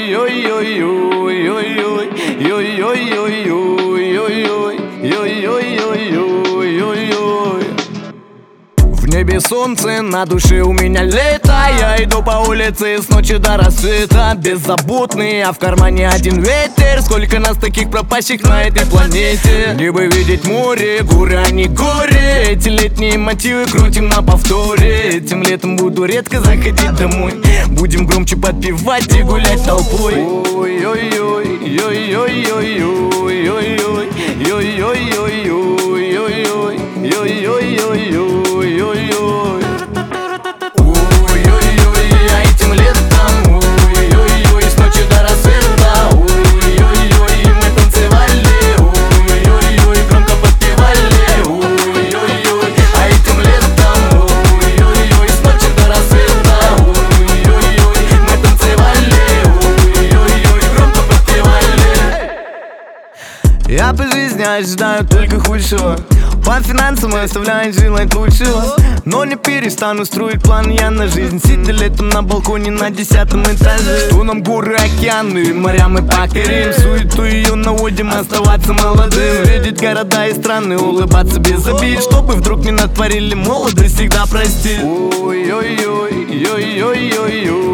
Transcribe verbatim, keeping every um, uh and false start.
В небе солнце, на душе у меня лето. Я иду по улице с ночи до рассвета. Беззаботный, а в кармане один ветер. Сколько нас таких пропащих на этой планете. Мне бы видеть море, горы, а не горе. Эти летние мотивы крутим на повторе. Этим летом буду редко заходить домой. Будем громче подпевать и гулять толпой. Ой-ой-ой, ой-ой-ой, ой-ой-ой, ой-ой-ой, ой-ой-ой, ой-ой-ой. Ой-ой-ой, ой-ой-ой, а этим летом, ой-ой-ой, с ночи до рассвета, ой-ой-ой, мы танцевали, ой-ой-ой, громко подпевали, ой-ой-ой, а этим летом, ой-ой-ой, с ночи до рассвета, ой-ой-ой, мы танцевали, ой-ой-ой, громко подпевали. Я по жизни ожидаю только худшего. По финансам я оставляю желать лучшего, но не перестану строить план я на жизнь. Сидя летом на балконе на десятом этаже. Что нам горы, океаны, моря мы покорим. Суету ее наводим, оставаться молодым. Видеть города и страны, улыбаться без обид. Чтобы вдруг не натворили, молодость всегда простит. Ой-ой-ой, ой-ой-ой, ой.